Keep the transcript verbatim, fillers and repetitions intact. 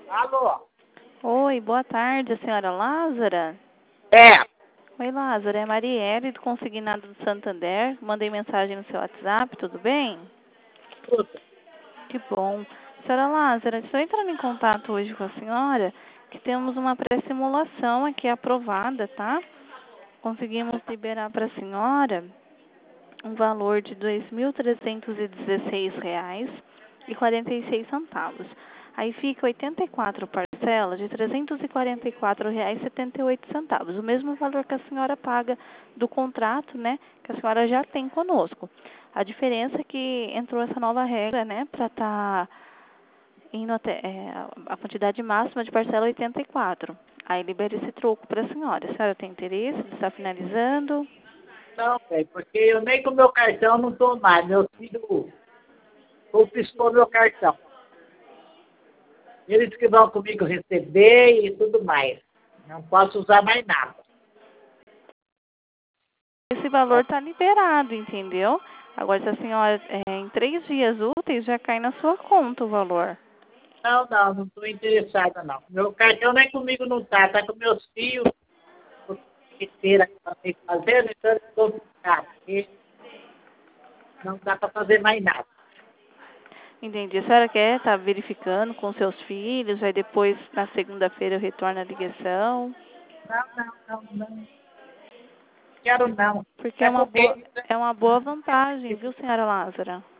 Alô? Oi, boa tarde, a senhora Lázara? É. Oi, Lázara, é a Marielle do Consignado do Santander. Mandei mensagem no seu WhatsApp, tudo bem? Tudo. Que bom. Senhora Lázara, estou entrando em contato hoje com a senhora, que temos uma pré-simulação aqui aprovada, tá? Conseguimos liberar para a senhora um valor de dois mil trezentos e dezesseis reais e quarenta e seis centavos. Aí fica oitenta e quatro parcelas de trezentos e quarenta e quatro reais e setenta e oito centavos, o mesmo valor que a senhora paga do contrato, né, que a senhora já tem conosco. A diferença é que entrou essa nova regra, né, para estar indo até é, a quantidade máxima de parcela oitenta e quatro. Aí libera esse troco para a senhora. A senhora tem interesse de estar finalizando? Não, velho, porque eu nem com meu cartão não tô mais. Meu filho confiscou meu cartão. Eles que vão comigo receber e tudo mais. Não posso usar mais nada. Esse valor está liberado, entendeu? Agora, se a senhora, é, em três dias úteis, já cai na sua conta o valor. Não, não, não estou interessada, não. Meu cartão nem comigo não tá, tá com meus filhos. Inteira que eu tenho que fazer, então eu estou complicado, porque não dá para fazer mais nada. Entendi. A senhora quer estar verificando com seus filhos, aí depois, na segunda-feira, eu retorno a ligação? Não, não, não, não. Quero não. Porque é É uma com boa, eles, né? é uma boa vantagem, viu, senhora Lázara?